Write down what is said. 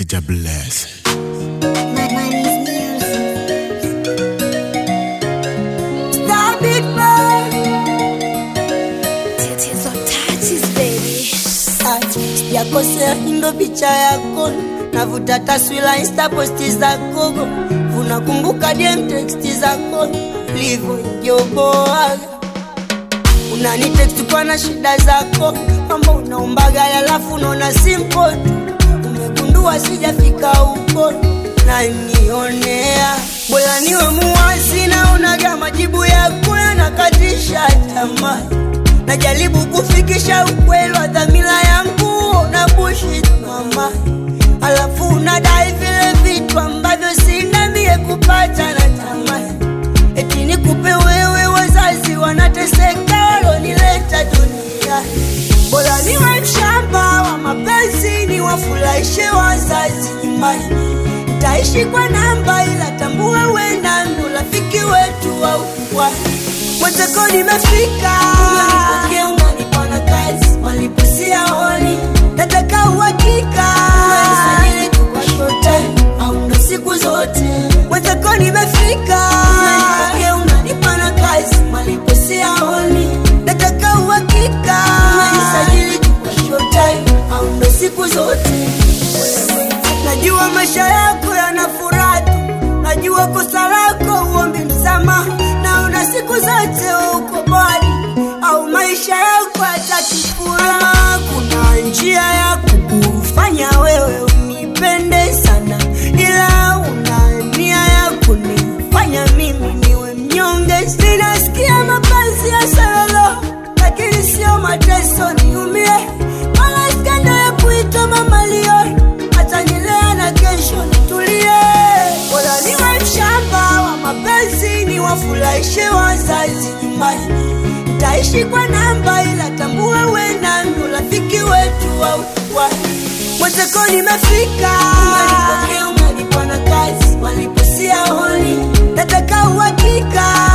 Kaja bless. My money's music. Stop it, boy. Titties on touches, baby. Yakosea ndo picha yako, navuta taswira insta posti zako, unakumbuka DM text zako, livo injoboa. Unanitext kwa na shida zako, mambo unaombaga alafu unaona simple. Umegundua sijafika huko na nionea, bora niwe muwazi na unaga majibu yako yanakatisha tamaa. Najaribu kufikisha ukweli wa dhamira yangu na bullshit mama, alafu unadai vile vitu ambavyo sina mie kupata na tamaa. Eti nikupe wewe, wazazi wanateseka walonileta duniani. Bora niwe mshamba wa mapenzi niwafurahishe wazazi nyumbani. Nitaishi kwa namba ila tambue we na ndo rafiki wetu wa ukwani. Mwenzako nimefika, unanipokea unanipa na kazi, waliposia honi, nataka uhakika, unanisajili tu kwa short time, au ndo siku zote. Mwenzako nimefika, unanipokea unanipa na kazi, waliposia honi, nataka uhakika, unanisajili tu kwa short time, au ndo siku zote. Najua maisha yako yana furaha, najua kosa lako uombi msamaha, na una siku zote uko bali au maisha yako yatakifura. Kuna njia ya kukufanya wewe unipende sana, ila una nia ya kunifanya mimi niwe mnyonge. Sinasikia mapenzi ya salolo, lakini sio mateso niumie. Wala skando ya kuitwa mama Leo, hata nilea na kesho nitulie. Bora niwe mshamba wa mapenzi niwafurahishe wazazi nyumbani. Nitaishi kwa namba ila tambue we na ndo rafiki wetu wa ukwani. Mwenzako nimefika, unanipokea unanipa na kazi, waliposia honi, nataka uhakika,